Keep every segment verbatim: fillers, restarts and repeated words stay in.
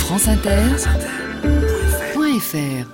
France Inter point F R.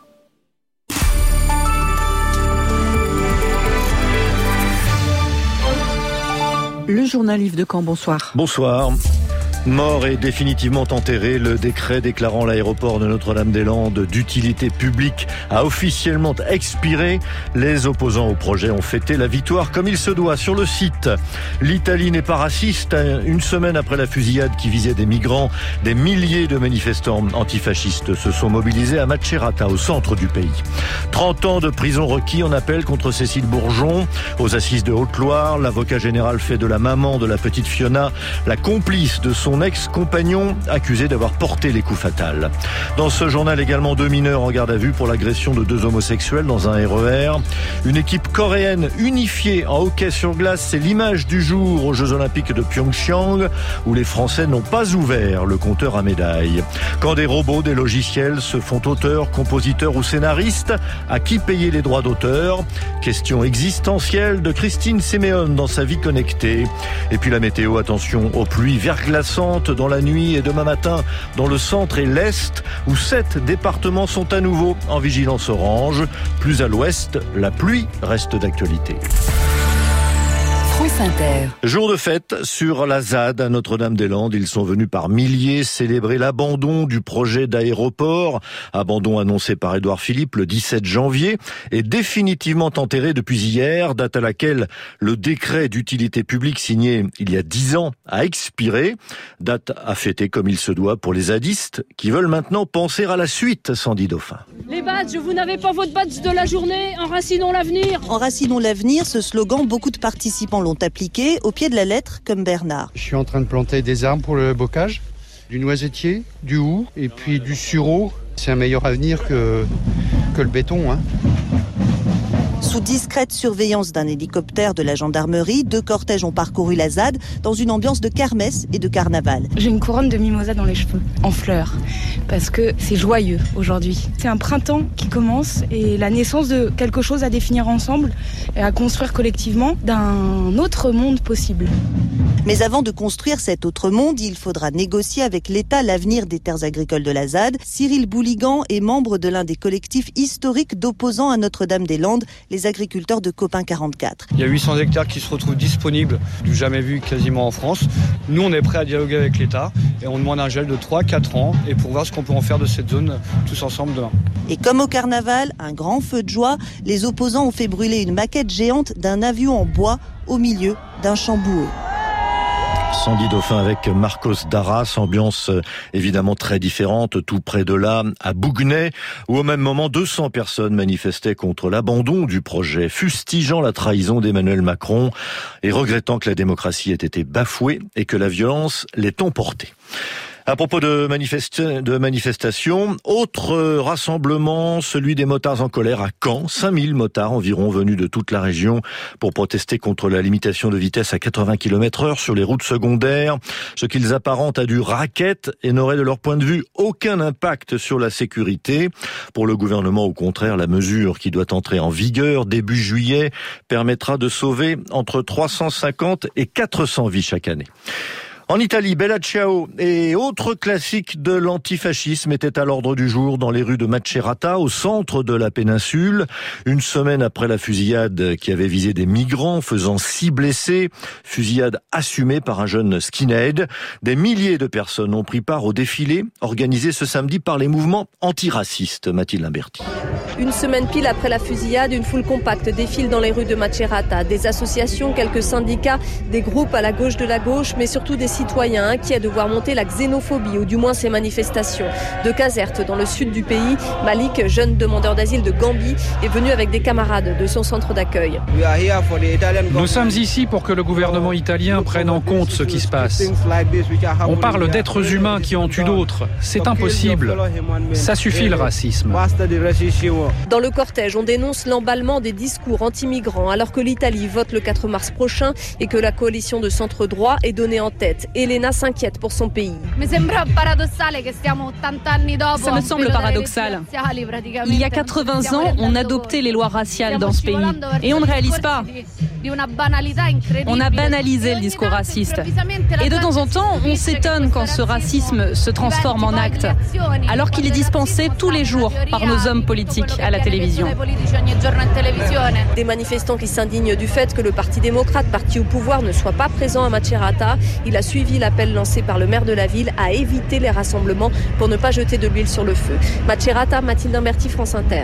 Le journal Yves de Camp, bonsoir. Bonsoir. Mort et définitivement enterré, le décret déclarant l'aéroport de Notre-Dame-des-Landes d'utilité publique a officiellement expiré. Les opposants au projet ont fêté la victoire comme il se doit sur le site. L'Italie n'est pas raciste. Une semaine après la fusillade qui visait des migrants, des milliers de manifestants antifascistes se sont mobilisés à Macerata, au centre du pays. trente ans de prison requis en appel contre Cécile Bourgeon. Aux assises de Haute-Loire, l'avocat général fait de la maman de la petite Fiona la complice de son Son ex-compagnon accusé d'avoir porté les coups fatals. Dans ce journal également, deux mineurs en garde à vue pour l'agression de deux homosexuels dans un R E R. Une équipe coréenne unifiée en hockey sur glace, c'est l'image du jour aux Jeux Olympiques de Pyeongchang où les Français n'ont pas ouvert le compteur à médailles. Quand des robots, des logiciels se font auteurs, compositeurs ou scénaristes, à qui payer les droits d'auteur? Question existentielle de Christine Siméon dans sa vie connectée. Et puis la météo, attention aux pluies verglaçantes dans la nuit et demain matin dans le centre et l'est où sept départements sont à nouveau en vigilance orange. Plus à l'ouest, la pluie reste d'actualité. France Inter. Jour de fête sur la ZAD à Notre-Dame-des-Landes. Ils sont venus par milliers célébrer l'abandon du projet d'aéroport. Abandon annoncé par Édouard Philippe le dix-sept janvier et définitivement enterré depuis hier, date à laquelle le décret d'utilité publique signé il y a dix ans a expiré. Date à fêter comme il se doit pour les zadistes qui veulent maintenant penser à la suite, Sandy Dauphin. Les badges, vous n'avez pas votre badge de la journée, enracinons l'avenir. Enracinons l'avenir, ce slogan, beaucoup de participants l'ont appliqué au pied de la lettre, comme Bernard. Je suis en train de planter des arbres pour le bocage, du noisetier, du hou et puis du sureau. C'est un meilleur avenir que, que le béton, hein. Sous discrète surveillance d'un hélicoptère de la gendarmerie, deux cortèges ont parcouru la ZAD dans une ambiance de kermesse et de carnaval. J'ai une couronne de mimosa dans les cheveux, en fleurs, parce que c'est joyeux aujourd'hui. C'est un printemps qui commence et la naissance de quelque chose à définir ensemble et à construire collectivement d'un autre monde possible. Mais avant de construire cet autre monde, il faudra négocier avec l'État l'avenir des terres agricoles de la ZAD. Cyril Bouligan est membre de l'un des collectifs historiques d'opposants à Notre-Dame-des-Landes, les agriculteurs de Copain quarante-quatre. Il y a huit cents hectares qui se retrouvent disponibles, du jamais vu quasiment en France. Nous, on est prêts à dialoguer avec l'État et on demande un gel de trois à quatre ans et pour voir ce qu'on peut en faire de cette zone tous ensemble demain. Et comme au carnaval, un grand feu de joie, les opposants ont fait brûler une maquette géante d'un avion en bois au milieu d'un champ boueux. Sandy Dauphin avec Marcos Darras, ambiance évidemment très différente, tout près de là, à Bouguenais, où au même moment deux cents personnes manifestaient contre l'abandon du projet, fustigeant la trahison d'Emmanuel Macron et regrettant que la démocratie ait été bafouée et que la violence l'ait emportée. À propos de, manifest... de manifestations, autre rassemblement, celui des motards en colère à Caen. cinq mille motards environ venus de toute la région pour protester contre la limitation de vitesse à quatre-vingts kilomètres heure sur les routes secondaires, ce qu'ils apparentent à du racket et n'aurait de leur point de vue aucun impact sur la sécurité. Pour le gouvernement, au contraire, la mesure qui doit entrer en vigueur début juillet permettra de sauver entre trois cent cinquante et quatre cents vies chaque année. En Italie, Bella Ciao et autres classiques de l'antifascisme étaient à l'ordre du jour dans les rues de Macerata, au centre de la péninsule. Une semaine après la fusillade qui avait visé des migrants, faisant six blessés, fusillade assumée par un jeune skinhead, des milliers de personnes ont pris part au défilé organisé ce samedi par les mouvements antiracistes. Mathilde Limberti. Une semaine pile après la fusillade, une foule compacte défile dans les rues de Macerata. Des associations, quelques syndicats, des groupes à la gauche de la gauche, mais surtout des citoyens inquiets de voir monter la xénophobie, ou du moins ces manifestations. De Caserte, dans le sud du pays, Malik, jeune demandeur d'asile de Gambie, est venu avec des camarades de son centre d'accueil. Nous sommes ici pour que le gouvernement italien prenne en compte ce qui se passe. On parle d'êtres humains qui en tuent d'autres. C'est impossible. Ça suffit le racisme. Dans le cortège, on dénonce l'emballement des discours anti-migrants alors que l'Italie vote le quatre mars prochain et que la coalition de centre droit est donnée en tête. Elena s'inquiète pour son pays. Ça me semble paradoxal. Il y a quatre-vingts ans, on adoptait les lois raciales dans ce pays et on ne réalise pas. On a banalisé le discours raciste. Et de temps en temps, on s'étonne quand ce racisme se transforme en acte, alors qu'il est dispensé tous les jours par nos hommes politiques à la télévision. Des manifestants qui s'indignent du fait que le Parti démocrate, parti au pouvoir, ne soit pas présent à Macerata. Il a suivi l'appel lancé par le maire de la ville à éviter les rassemblements pour ne pas jeter de l'huile sur le feu. Macerata, Mathilde Imberti, France Inter.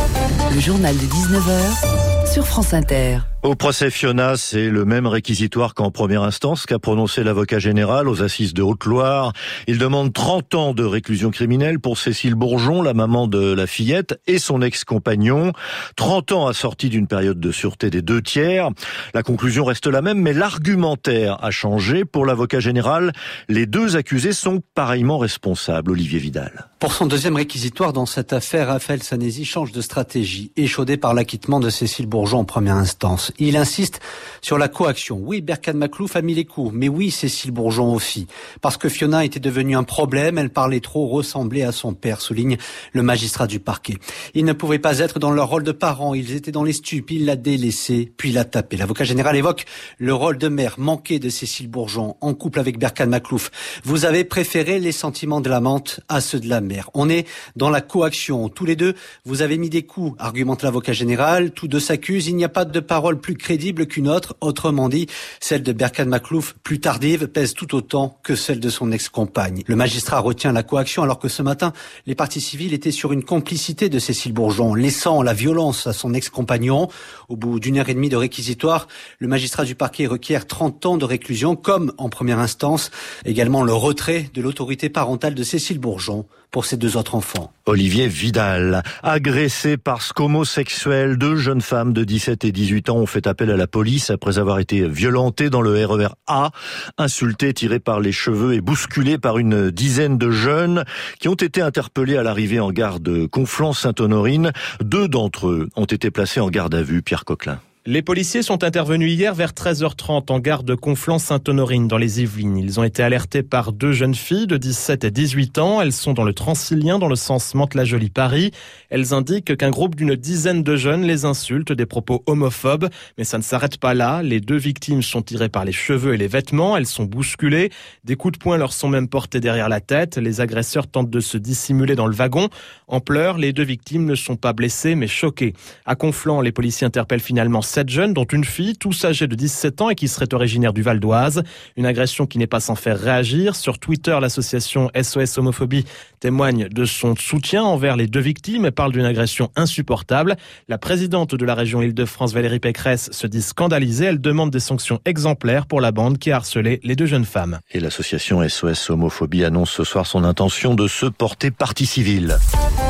Le journal de dix-neuf heures sur France Inter. Au procès Fiona, c'est le même réquisitoire qu'en première instance qu'a prononcé l'avocat général aux assises de Haute-Loire. Il demande trente ans de réclusion criminelle pour Cécile Bourgeon, la maman de la fillette, et son ex-compagnon. trente ans assortis d'une période de sûreté des deux tiers. La conclusion reste la même, mais l'argumentaire a changé. Pour l'avocat général, les deux accusés sont pareillement responsables. Olivier Vidal. Pour son deuxième réquisitoire dans cette affaire, Raphaël Sanesi change de stratégie, échaudé par l'acquittement de Cécile Bourgeon en première instance. Il insiste sur la coaction. Oui, Berkane Makhlouf a mis les coups, mais oui, Cécile Bourgeon aussi. Parce que Fiona était devenue un problème, elle parlait trop, ressemblait à son père, souligne le magistrat du parquet. Ils ne pouvaient pas être dans leur rôle de parents, ils étaient dans les stupes, il l'a délaissé, puis l'a tapé. L'avocat général évoque le rôle de mère manqué de Cécile Bourgeon, en couple avec Berkane Makhlouf. Vous avez préféré les sentiments de l'amante à ceux de la mère. On est dans la coaction. Tous les deux, vous avez mis des coups, argumente l'avocat général. Tous deux s'accusent, il n'y a pas de parole plus crédible qu'une autre. Autrement dit, celle de Berkane Makhlouf, plus tardive, pèse tout autant que celle de son ex-compagne. Le magistrat retient la coaction alors que ce matin, les parties civiles étaient sur une complicité de Cécile Bourgeon, laissant la violence à son ex-compagnon. Au bout d'une heure et demie de réquisitoire, le magistrat du parquet requiert trente ans de réclusion, comme en première instance. Également le retrait de l'autorité parentale de Cécile Bourgeon pour ses deux autres enfants. Olivier Vidal, agressé parce qu'homosexuels, deux jeunes femmes de dix-sept et dix-huit ans ont fait appel à la police après avoir été violentées dans le R E R A, insultées, tirées par les cheveux et bousculées par une dizaine de jeunes qui ont été interpellés à l'arrivée en gare de Conflans-Sainte-Honorine. Deux d'entre eux ont été placés en garde à vue. Pierre Coquelin. Les policiers sont intervenus hier vers treize heures trente en gare de Conflans-Sainte-Honorine dans les Yvelines. Ils ont été alertés par deux jeunes filles de dix-sept et dix-huit ans. Elles sont dans le Transilien, dans le sens Mantes-la-Jolie-Paris. Elles indiquent qu'un groupe d'une dizaine de jeunes les insulte, des propos homophobes. Mais ça ne s'arrête pas là. Les deux victimes sont tirées par les cheveux et les vêtements. Elles sont bousculées. Des coups de poing leur sont même portés derrière la tête. Les agresseurs tentent de se dissimuler dans le wagon. En pleurs, les deux victimes ne sont pas blessées mais choquées. À Conflans, les policiers interpellent finalement sept jeunes, dont une fille, tous âgés de dix-sept ans et qui serait originaire du Val d'Oise. Une agression qui n'est pas sans faire réagir. Sur Twitter, l'association S O S Homophobie témoigne de son soutien envers les deux victimes et parle d'une agression insupportable. La présidente de la région Île-de-France, Valérie Pécresse, se dit scandalisée. Elle demande des sanctions exemplaires pour la bande qui a harcelé les deux jeunes femmes. Et l'association S O S Homophobie annonce ce soir son intention de se porter partie civile.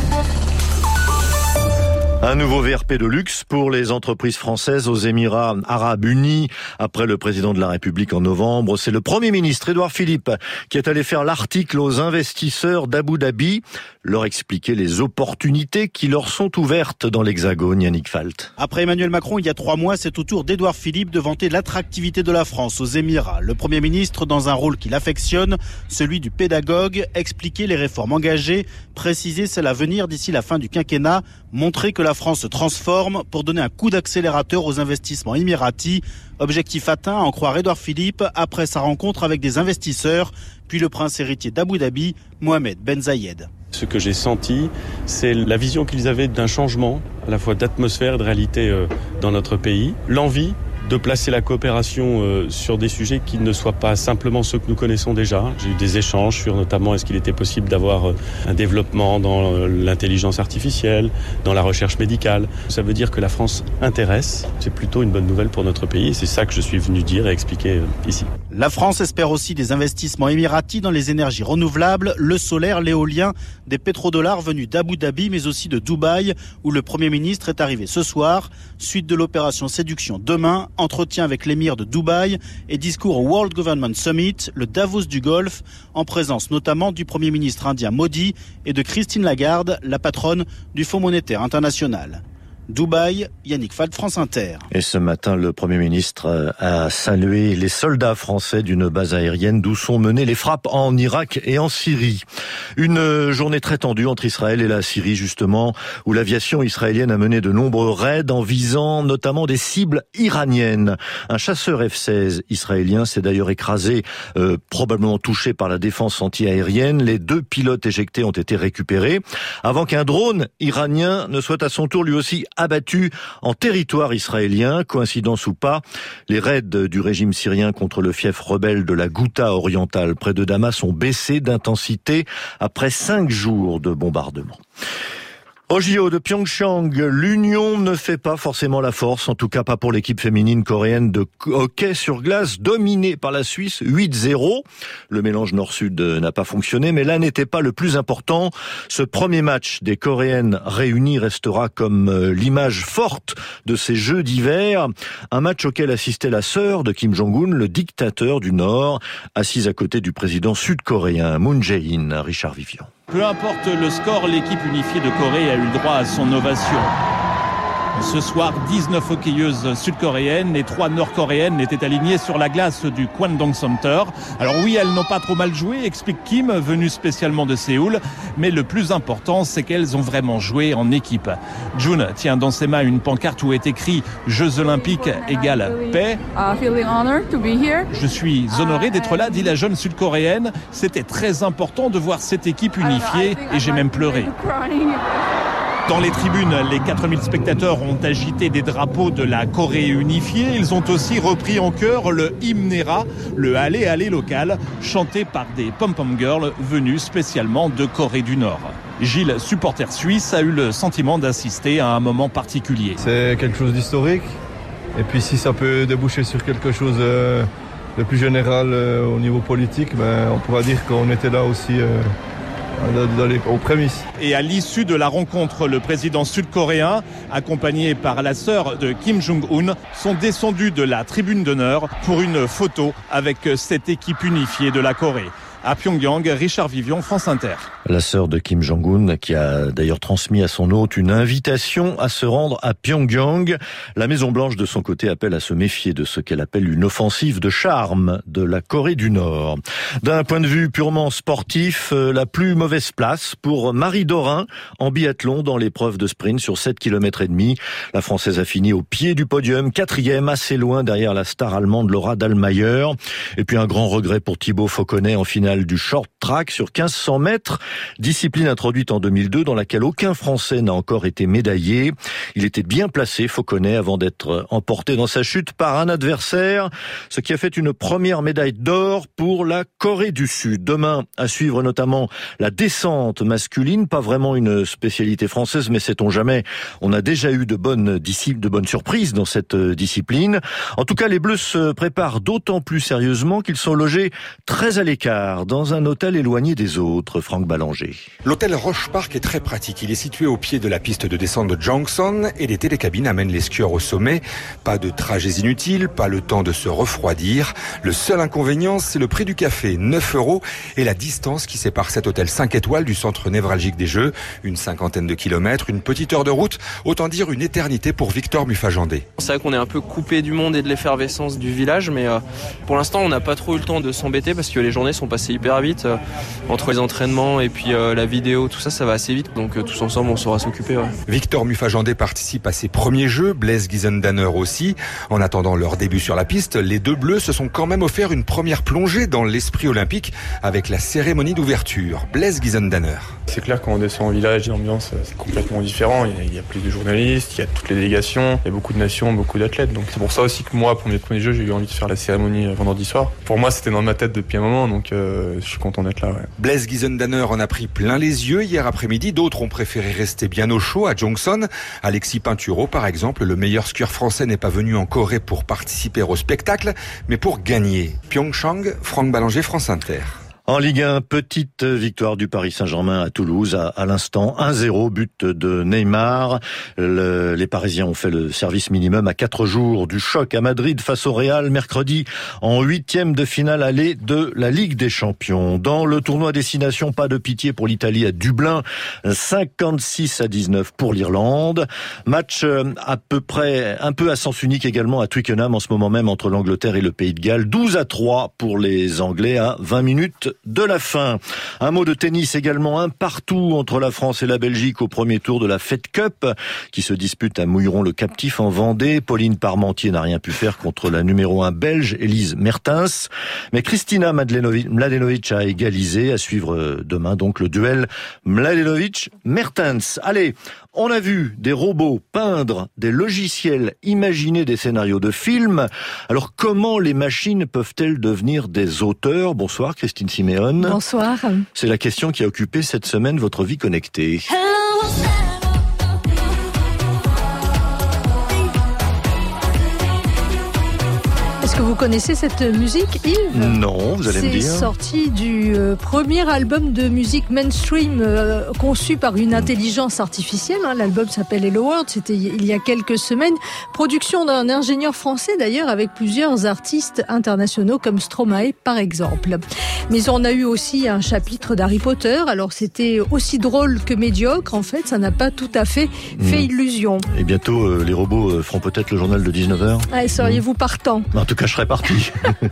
Un nouveau V R P de luxe pour les entreprises françaises aux Émirats Arabes Unis. Après le président de la République en novembre, c'est le Premier ministre Édouard Philippe qui est allé faire l'article aux investisseurs d'Abu Dhabi, leur expliquer les opportunités qui leur sont ouvertes dans l'Hexagone. Yannick Falt. Après Emmanuel Macron, il y a trois mois, c'est au tour d'Édouard Philippe de vanter l'attractivité de la France aux Émirats. Le Premier ministre, dans un rôle qu'il affectionne, celui du pédagogue, expliquer les réformes engagées, préciser celles à venir d'ici la fin du quinquennat, montrer que la France se transforme pour donner un coup d'accélérateur aux investissements émiratis. Objectif atteint, à en croire Édouard Philippe, après sa rencontre avec des investisseurs, puis le prince héritier d'Abu Dhabi, Mohamed Ben Zayed. Ce que j'ai senti, c'est la vision qu'ils avaient d'un changement, à la fois d'atmosphère et de réalité euh, dans notre pays. L'envie de placer la coopération euh, sur des sujets qui ne soient pas simplement ceux que nous connaissons déjà. J'ai eu des échanges sur notamment est-ce qu'il était possible d'avoir euh, un développement dans euh, l'intelligence artificielle, dans la recherche médicale. Ça veut dire que la France intéresse. C'est plutôt une bonne nouvelle pour notre pays et c'est ça que je suis venu dire et expliquer euh, ici. La France espère aussi des investissements émiratis dans les énergies renouvelables, le solaire, l'éolien, des pétrodollars venus d'Abu Dhabi mais aussi de Dubaï où le Premier ministre est arrivé ce soir. Suite de l'opération Séduction demain, entretien avec l'émir de Dubaï et discours au World Government Summit, le Davos du Golfe, en présence notamment du Premier ministre indien Modi et de Christine Lagarde, la patronne du Fonds monétaire international. Dubaï, Yannick Fad, France Inter. Et ce matin, le Premier ministre a salué les soldats français d'une base aérienne d'où sont menées les frappes en Irak et en Syrie. Une journée très tendue entre Israël et la Syrie, justement, où l'aviation israélienne a mené de nombreux raids en visant notamment des cibles iraniennes. Un chasseur F seize israélien s'est d'ailleurs écrasé, euh, probablement touché par la défense anti-aérienne. Les deux pilotes éjectés ont été récupérés avant qu'un drone iranien ne soit à son tour lui aussi abattu en territoire israélien. Coïncidence ou pas, les raids du régime syrien contre le fief rebelle de la Ghouta orientale près de Damas ont baissé d'intensité après cinq jours de bombardement. Au J O de Pyeongchang, l'union ne fait pas forcément la force, en tout cas pas pour l'équipe féminine coréenne de hockey sur glace, dominée par la Suisse huit zéro. Le mélange nord-sud n'a pas fonctionné, mais là n'était pas le plus important. Ce premier match des Coréennes réunies restera comme l'image forte de ces Jeux d'hiver. Un match auquel assistait la sœur de Kim Jong-un, le dictateur du Nord, assise à côté du président sud-coréen Moon Jae-in. Richard Vivian. Peu importe le score, l'équipe unifiée de Corée a eu le droit à son ovation. Ce soir, dix-neuf hockeyeuses sud-coréennes et trois nord-coréennes étaient alignées sur la glace du Kwangdong Center. Alors oui, elles n'ont pas trop mal joué, explique Kim, venue spécialement de Séoul. Mais le plus important, c'est qu'elles ont vraiment joué en équipe. Jun tient dans ses mains une pancarte où est écrit « Jeux Olympiques égale paix ». Je suis honorée d'être là, dit la jeune sud-coréenne. C'était très important de voir cette équipe unifiée et j'ai même pleuré. Dans les tribunes, les quatre mille spectateurs ont agité des drapeaux de la Corée unifiée. Ils ont aussi repris en chœur le hymnera, le allez allez local, chanté par des pom-pom girls venus spécialement de Corée du Nord. Gilles, supporter suisse, a eu le sentiment d'assister à un moment particulier. C'est quelque chose d'historique. Et puis si ça peut déboucher sur quelque chose de plus général au niveau politique, ben, on pourra dire qu'on était là aussi... Euh aux prémices. Et à l'issue de la rencontre, le président sud-coréen, accompagné par la sœur de Kim Jong-un, sont descendus de la tribune d'honneur pour une photo avec cette équipe unifiée de la Corée. À Pyongyang, Richard Vivian, France Inter. La sœur de Kim Jong-un, qui a d'ailleurs transmis à son hôte une invitation à se rendre à Pyongyang. La Maison-Blanche, de son côté, appelle à se méfier de ce qu'elle appelle une offensive de charme de la Corée du Nord. D'un point de vue purement sportif, la plus mauvaise place pour Marie Dorin en biathlon dans l'épreuve de sprint sur sept kilomètres et demi. La Française a fini au pied du podium, quatrième, assez loin derrière la star allemande Laura Dahlmeier. Et puis un grand regret pour Thibaut Fauconnet en finale du short track sur quinze cents mètres, discipline introduite en deux mille deux dans laquelle aucun Français n'a encore été médaillé. Il était bien placé, Fauconnet, avant d'être emporté dans sa chute par un adversaire, ce qui a fait une première médaille d'or pour la Corée du Sud. Demain, à suivre notamment la descente masculine, pas vraiment une spécialité française, mais sait-on jamais, on a déjà eu de bonnes, de bonnes surprises dans cette discipline. En tout cas, les Bleus se préparent d'autant plus sérieusement qu'ils sont logés très à l'écart dans un hôtel éloigné des autres. Franck Ballanger. L'hôtel Roche Park est très pratique. Il est situé au pied de la piste de descente de Jongson et les télécabines amènent les skieurs au sommet. Pas de trajets inutiles, pas le temps de se refroidir. Le seul inconvénient, c'est le prix du café, neuf euros, et la distance qui sépare cet hôtel cinq étoiles du centre névralgique des Jeux. Une cinquantaine de kilomètres, une petite heure de route, autant dire une éternité pour Victor Mufajandé. C'est vrai qu'on est un peu coupé du monde et de l'effervescence du village, mais euh, pour l'instant, on n'a pas trop eu le temps de s'embêter parce que les journées sont passées hyper vite. Euh, entre les entraînements et puis euh, la vidéo, tout ça, ça va assez vite. Donc euh, tous ensemble, on saura s'occuper. Ouais. Victor Mufajandé participe à ses premiers Jeux, Blaise Guizendanner aussi. En attendant leur début sur la piste, les deux Bleus se sont quand même offert une première plongée dans l'esprit olympique avec la cérémonie d'ouverture. Blaise Guizendanner. C'est clair, quand on descend au village, l'ambiance c'est complètement différent. Il y, a, il y a plus de journalistes, il y a toutes les délégations, il y a beaucoup de nations, beaucoup d'athlètes. Donc c'est pour ça aussi que moi, pour mes premiers Jeux, j'ai eu envie de faire la cérémonie vendredi soir. Pour moi, c'était dans ma tête depuis un moment, donc euh, je suis content d'être là. Ouais. Blaise Guizendanner en a pris plein les yeux hier après-midi. D'autres ont préféré rester bien au chaud à Jongson. Alexis Pinturo, par exemple, le meilleur skieur français, n'est pas venu en Corée pour participer au spectacle, mais pour gagner. Pyeongchang, Franck Ballanger, France Inter. En Ligue un, petite victoire du Paris Saint-Germain à Toulouse à, à l'instant. un zéro, but de Neymar. Le, les Parisiens ont fait le service minimum à quatre jours du choc à Madrid face au Real mercredi en huitième de finale aller de la Ligue des Champions. Dans le tournoi destination, pas de pitié pour l'Italie à Dublin. cinquante-six à dix-neuf pour l'Irlande. Match à peu près, un peu à sens unique également à Twickenham en ce moment même entre l'Angleterre et le Pays de Galles. douze à trois pour les Anglais à vingt minutes de la fin. Un mot de tennis également, un partout entre la France et la Belgique au premier tour de la Fed Cup qui se dispute à Mouilleron-le-Captif en Vendée. Pauline Parmentier n'a rien pu faire contre la numéro un belge Elise Mertens, mais Kristina Mladenovic a égalisé. À suivre demain donc le duel Mladenovic-Mertens. Allez, on a vu des robots peindre des logiciels, imaginer des scénarios de films. Alors comment les machines peuvent-elles devenir des auteurs? Bonsoir Christine Siméon. Bonsoir. C'est la question qui a occupé cette semaine votre vie connectée. Est-ce que vous connaissez cette musique, Yves? Non, vous allez me dire. C'est sorti du euh, premier album de musique mainstream euh, conçu par une intelligence artificielle. Hein. L'album s'appelle Hello World, c'était il y a quelques semaines. Production d'un ingénieur français d'ailleurs, avec plusieurs artistes internationaux comme Stromae par exemple. Mais on a eu aussi un chapitre d'Harry Potter. Alors c'était aussi drôle que médiocre. En fait, ça n'a pas tout à fait fait mmh. illusion. Et bientôt, euh, les robots euh, feront peut-être le journal de dix-neuf heures. Ah, seriez-vous mmh. partant? En tout cas, je serais parti.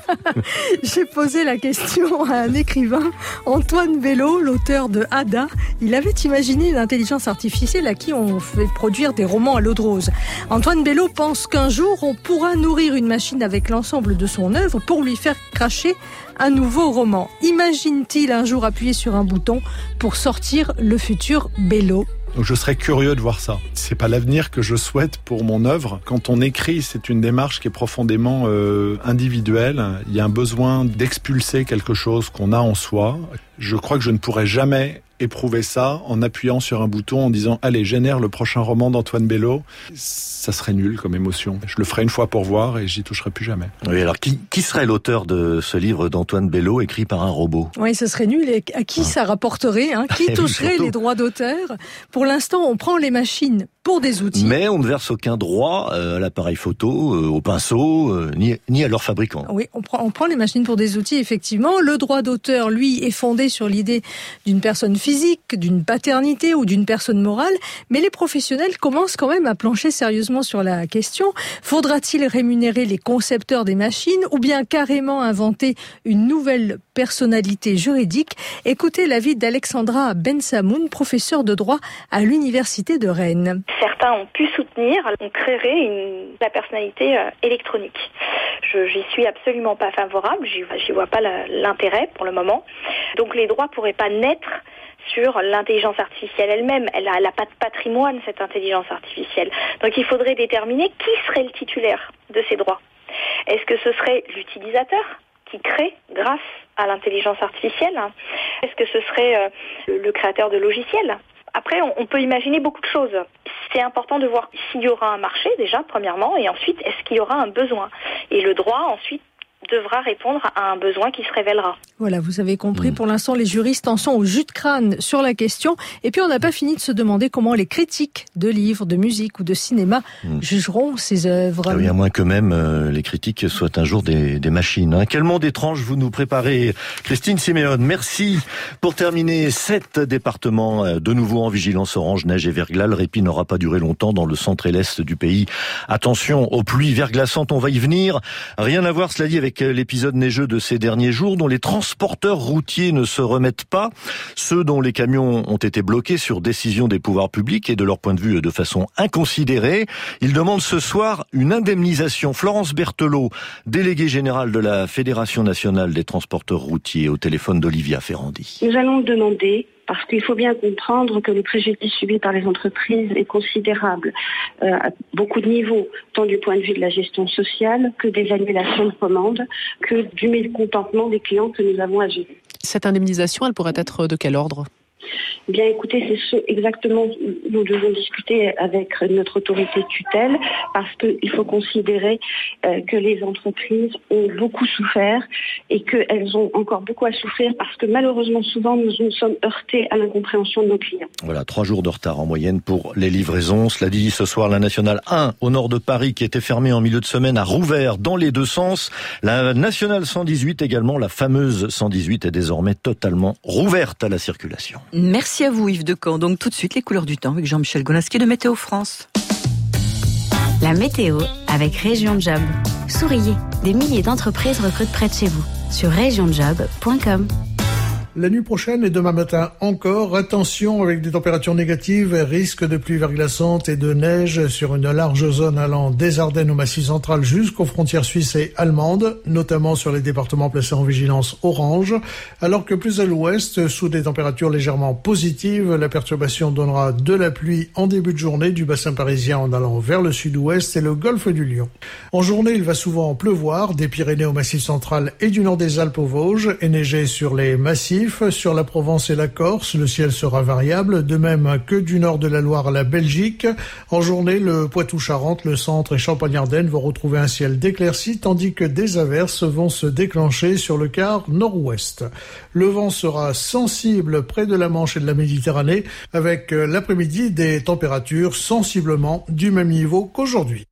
J'ai posé la question à un écrivain, Antoine Bello, l'auteur de Ada. Il avait imaginé une intelligence artificielle à qui on fait produire des romans à l'eau de rose. Antoine Bello pense qu'un jour, on pourra nourrir une machine avec l'ensemble de son œuvre pour lui faire cracher un nouveau roman. Imagine-t-il un jour appuyer sur un bouton pour sortir le futur Bello? Donc je serais curieux de voir ça. C'est pas l'avenir que je souhaite pour mon œuvre. Quand on écrit, c'est une démarche qui est profondément euh, individuelle. Il y a un besoin d'expulser quelque chose qu'on a en soi. Je crois que je ne pourrais jamais éprouver ça en appuyant sur un bouton en disant « Allez, génère le prochain roman d'Antoine Bello ». Ça serait nul comme émotion. Je le ferai une fois pour voir et j'y toucherai plus jamais. Oui, alors qui, qui serait l'auteur de ce livre d'Antoine Bello écrit par un robot? Oui, ce serait nul. Et à qui ah. ça rapporterait hein? Qui toucherait les droits d'auteur? Pour l'instant, on prend les machines pour des outils. Mais on ne verse aucun droit à l'appareil photo, au pinceau, ni, ni à leur fabricant. Oui, on prend, on prend les machines pour des outils, effectivement. Le droit d'auteur, lui, est fondé sur l'idée d'une personne physique, d'une paternité ou d'une personne morale. Mais les professionnels commencent quand même à plancher sérieusement sur la question. Faudra-t-il rémunérer les concepteurs des machines ou bien carrément inventer une nouvelle personnalité juridique? Écoutez l'avis d'Alexandra Bensamoun, professeure de droit à l'Université de Rennes. Certains ont pu soutenir qu'on créerait une, la personnalité euh, électronique. Je j'y suis absolument pas favorable, j'y, j'y vois pas la, l'intérêt pour le moment. Donc les droits pourraient pas naître sur l'intelligence artificielle elle-même. Elle a, elle a pas de patrimoine, cette intelligence artificielle. Donc il faudrait déterminer qui serait le titulaire de ces droits. Est-ce que ce serait l'utilisateur qui crée grâce à l'intelligence artificielle? Est-ce que ce serait euh, le, le créateur de logiciels? Après, on, on peut imaginer beaucoup de choses. C'est important de voir s'il y aura un marché déjà, premièrement, et ensuite, est-ce qu'il y aura un besoin? Et le droit, ensuite, devra répondre à un besoin qui se révélera. Voilà, vous avez compris. Mmh. Pour l'instant, les juristes en sont au jus de crâne sur la question. Et puis, on n'a pas fini de se demander comment les critiques de livres, de musique ou de cinéma mmh. jugeront ces œuvres. Ah oui, à moins que même euh, les critiques soient un jour des, des machines. Hein. Quel monde étrange vous nous préparez, Christine Siméon. Merci. Pour terminer, sept départements euh, de nouveau en vigilance orange, neige et verglas. Le répit n'aura pas duré longtemps dans le centre et l'est du pays. Attention aux pluies verglaçantes, on va y venir. Rien à voir, cela dit, avec l'épisode neigeux de ces derniers jours dont les transporteurs routiers ne se remettent pas, ceux dont les camions ont été bloqués sur décision des pouvoirs publics et de leur point de vue de façon inconsidérée. Ils demandent ce soir une indemnisation. Florence Berthelot, déléguée générale de la Fédération nationale des transporteurs routiers, au téléphone d'Olivia Ferrandi. Nous allons demander, parce qu'il faut bien comprendre que le préjudice subi par les entreprises est considérable euh, à beaucoup de niveaux, tant du point de vue de la gestion sociale que des annulations de commandes, que du mécontentement des clients que nous avons à gérer. Cette indemnisation, elle pourrait être de quel ordre ? Eh bien, écoutez, c'est ce exactement nous devons discuter avec notre autorité de tutelle, parce qu'il faut considérer euh, que les entreprises ont beaucoup souffert et qu'elles ont encore beaucoup à souffrir, parce que malheureusement, souvent, nous nous sommes heurtés à l'incompréhension de nos clients. Voilà, trois jours de retard en moyenne pour les livraisons. Cela dit, ce soir, la Nationale un, au nord de Paris, qui était fermée en milieu de semaine, a rouvert dans les deux sens. La Nationale cent dix-huit également, la fameuse cent dix-huit, est désormais totalement rouverte à la circulation. Merci à vous Yves Decamp. Donc tout de suite, les couleurs du temps avec Jean-Michel Gonaski de Météo France. La météo avec Région Job. Souriez, des milliers d'entreprises recrutent près de chez vous sur région job point com. La nuit prochaine et demain matin encore, attention avec des températures négatives, risque de pluie verglaçante et de neige sur une large zone allant des Ardennes au Massif central jusqu'aux frontières suisses et allemandes, notamment sur les départements placés en vigilance orange, alors que plus à l'ouest, sous des températures légèrement positives, la perturbation donnera de la pluie en début de journée du bassin parisien en allant vers le sud-ouest et le golfe du Lion. En journée, il va souvent pleuvoir, des Pyrénées au Massif central et du nord des Alpes aux Vosges, et neiger sur les massifs. Sur la Provence et la Corse, le ciel sera variable, de même que du nord de la Loire à la Belgique. En journée, le Poitou-Charentes, le centre et Champagne-Ardenne vont retrouver un ciel déclairci, tandis que des averses vont se déclencher sur le quart nord-ouest. Le vent sera sensible près de la Manche et de la Méditerranée, avec l'après-midi des températures sensiblement du même niveau qu'aujourd'hui.